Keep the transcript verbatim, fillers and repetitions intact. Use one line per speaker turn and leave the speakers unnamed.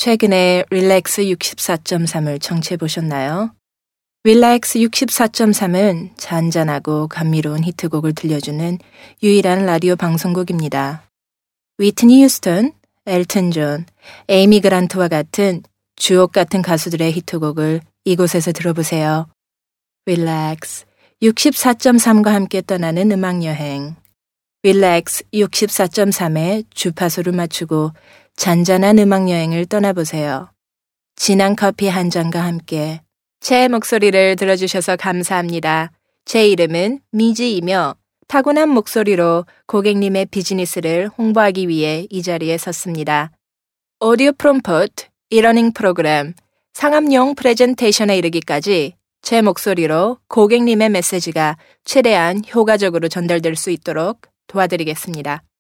최근에 릴렉스 육십사 점 삼을 청취해 보셨나요? 릴렉스 육십사 점 삼은 잔잔하고 감미로운 히트곡을 들려주는 유일한 라디오 방송국입니다. 위트니 휴스턴, 엘튼 존, 에이미 그란트와 같은 주옥 같은 가수들의 히트곡을 이곳에서 들어보세요. 릴렉스 육십사 점 삼과 함께 떠나는 음악여행. 릴렉스 육십사 점 삼의 주파수를 맞추고 잔잔한 음악여행을 떠나보세요. 진한 커피 한 잔과 함께 제 목소리를 들어주셔서 감사합니다. 제 이름은 미지이며 타고난 목소리로 고객님의 비즈니스를 홍보하기 위해 이 자리에 섰습니다. 오디오 프롬프트, 이러닝 프로그램, 상업용 프레젠테이션에 이르기까지 제 목소리로 고객님의 메시지가 최대한 효과적으로 전달될 수 있도록 도와드리겠습니다.